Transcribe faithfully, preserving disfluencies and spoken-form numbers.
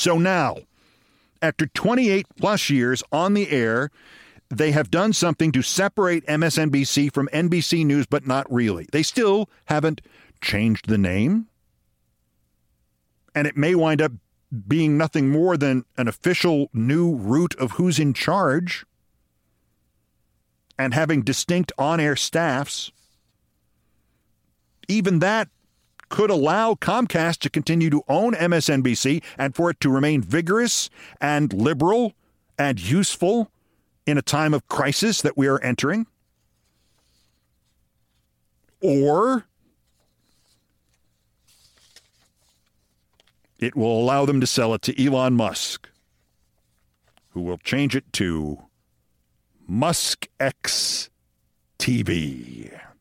So now, after twenty-eight plus years on the air, they have done something to separate M S N B C from N B C News, but not really. They still haven't changed the name. And it may wind up being nothing more than an official new route of who's in charge and having distinct on-air staffs. Even that could allow Comcast to continue to own M S N B C and for it to remain vigorous and liberal and useful in a time of crisis that we are entering. Or it will allow them to sell it to Elon Musk, who will change it to Musk X T V.